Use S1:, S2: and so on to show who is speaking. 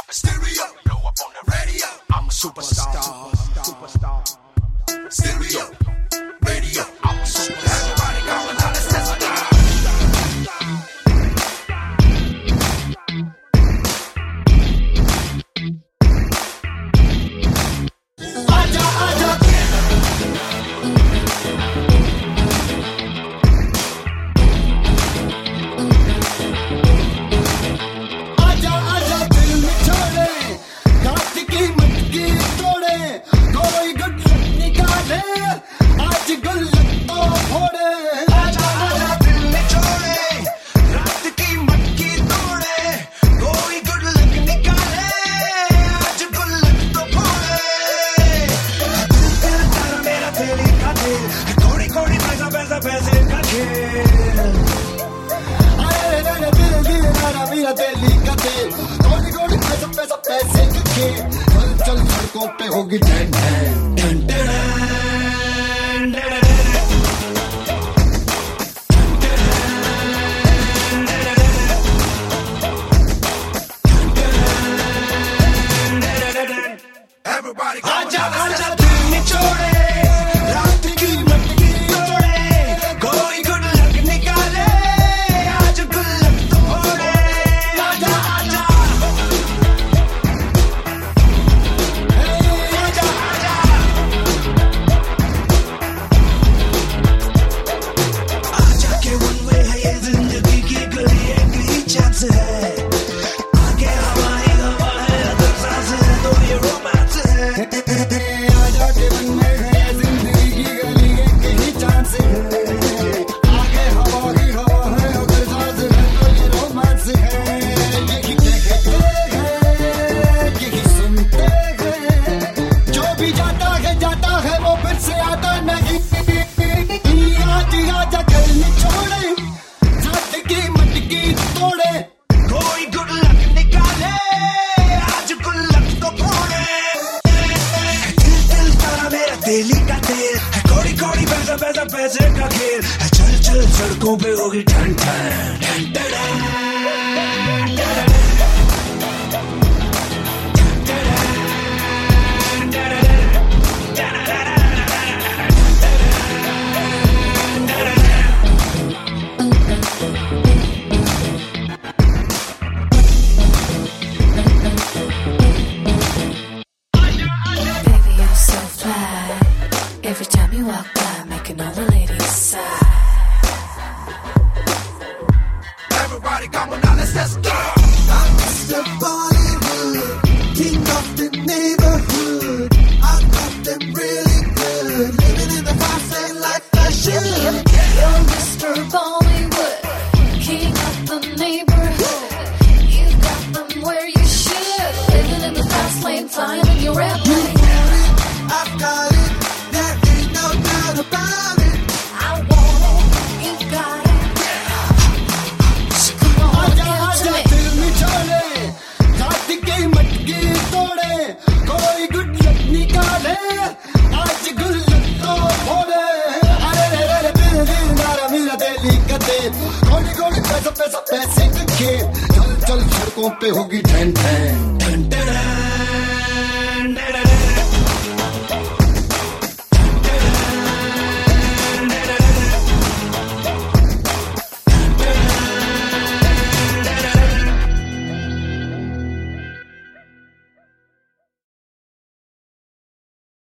S1: Pop stereo, blow up on the radio. I'm a superstar. Stereo, radio, I'm a superstar. Everybody calling out, let's test it out. चल सड़कों पे होगी टैन टैन टैन टैन। Everybody आजा आजा दिल निचोड़े रात की मटकी तोड़े कोई गुड लक निकाले आज गुल्लक तोड़े आजा आजा आजा के वन वे है ये जिंदगी की गली एक ही चांस है आगे हवा ही हवा है अगर सांस है तो ये रोमांस है आजा के वन में है जिंदगी की गली एक ही चांस है आगे हवा ही हवा है अगर सांस है तो ये रोमांस है यही देखते हैं यही सुनते हैं जो भी जाता है वो फिर से आता नहीं आज आजा कल निचोड़े साथ की मटकी तोड़े कोई गुड लक निकाले आज गुल्लक तो फोड़े दिल दिल तारा मेरा दिली का दिल है कोड़ी कोड़ी पैसा पैसा पैसे का खेल है चल चल सड़कों पे होगी ठन ठन ठन ठन।
S2: Baby, you're so fly. Every time you walk by, making all the ladies sigh.
S1: Everybody come on now, let's go.
S3: I'm Mr. Bollywood, king of the neighborhood. I got them really good, living in the fast lane like I should.
S2: You're Mr. Bollywood, king of the neighborhood. You got them where you should. Living in the fast lane, flying in your airplane.
S3: I've got it, there ain't no doubt about it.
S2: I want it, you got it. Come on,
S3: आजा
S2: give it
S3: आजा
S2: to me.
S3: दिल निचोड़े रात की मटकी तोड़े कोई good luck निकाले आज गुल्लक तो फोड़े अरे रे रे रे दिल दिल नारा मेरा दिली का दिल कोड़ी कोड़ी पैसा पैसा पैसे का खेल चल चल सड़कों पे होगी ठन ठन ठन ठन।